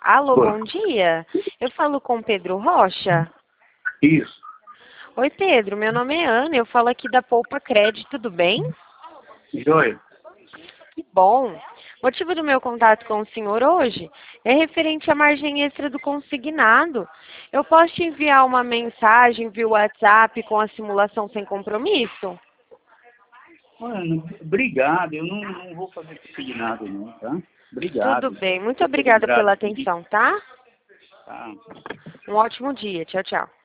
Alô, bom dia. Eu falo com Pedro Rocha. Isso. Oi, Pedro. Meu nome é Ana. Eu falo aqui da Poupa Crédito. Tudo bem? Joia. Que bom. O motivo do meu contato com o senhor hoje é referente à margem extra do consignado. Eu posso te enviar uma mensagem via WhatsApp com a simulação sem compromisso? Mano, obrigado. Eu não vou fazer consignado não, tá? Tudo Obrigado. bem. Muito Pelo obrigada pela Brasil. atenção, tá? Tá. Um ótimo dia. Tchau, tchau.